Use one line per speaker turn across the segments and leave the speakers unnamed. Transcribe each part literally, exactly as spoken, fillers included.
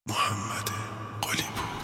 محمد قلی‌پور.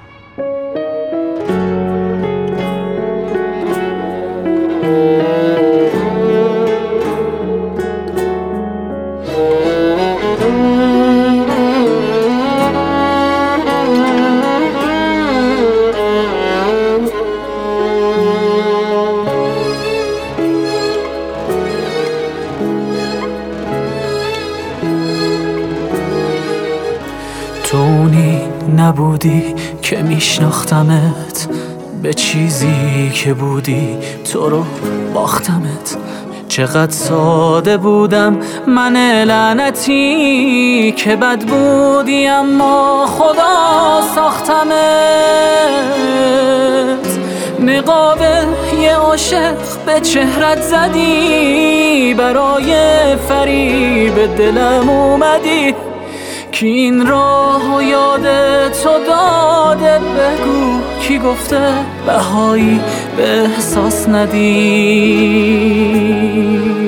تو اونی نبودی که میشناختمت، به چیزی که بودی تو رو باختمت. چقدر ساده بودم من لعنتی که بد بودی اما خدا ساختمت. نقاب یه عاشق به چهرت زدی، برای فریب دلم اومدی کی این راه و یاد تو داده؟ بگو کی گفته بهایی به احساس ندی؟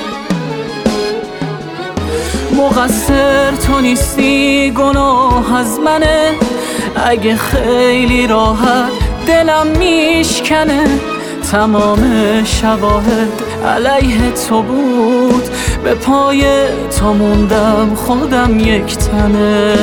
مقصر تو نیستی، گناه از منه. اگه خیلی راحت دلم میشکنه، تمام شواهد علیه تو بود، به پای تو موندم خودم یک تنه.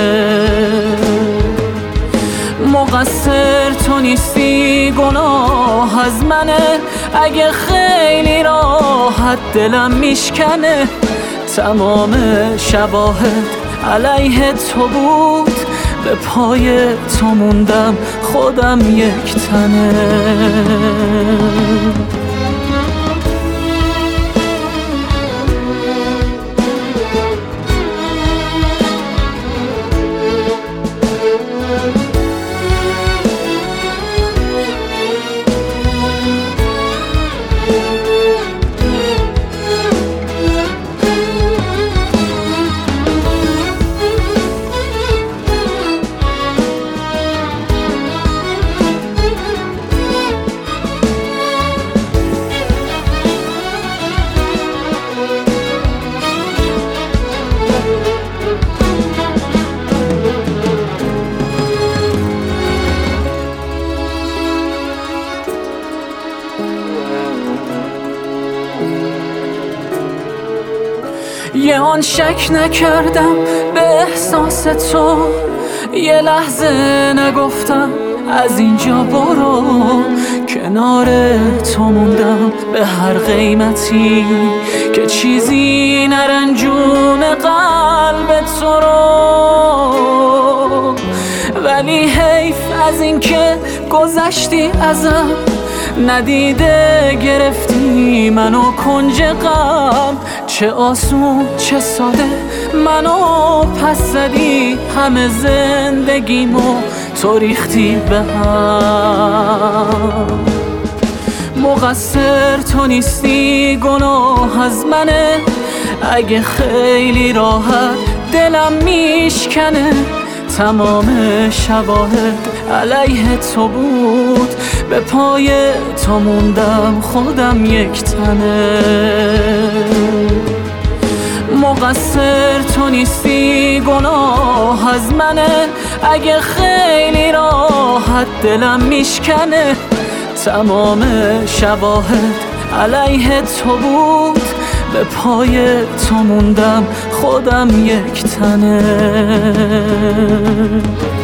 مقصر تو نیستی، گناه از منه. اگه خیلی راحت دلم میشکنه، تمام شواهد علیه تو بود، به پای تو موندم خودم یک تنه. یه آن شک نکردم به احساس تو، یه لحظه نگفتم از اینجا برو. کنار تو موندم به هر قیمتی که چیزی نرنجون قلب تو رو. ولی حیف از این که گذشتی ازم، ندیده گرفتی منو کنج غم. چه آسون چه ساده منو پس زدی، همه زندگیمو تو ریختی به هم. مقصر تو نیستی، گناه از منه. اگه خیلی راحت دلم میشکنه، تمام شواهد علیه تو بود، به پای تو موندم خودم یک تنه. مقصر تو نیستی، گناه از منه. اگه خیلی راحت دلم میشکنه، تمام شواهد علیه تو بود، به پای تو موندم خودم یک تنه.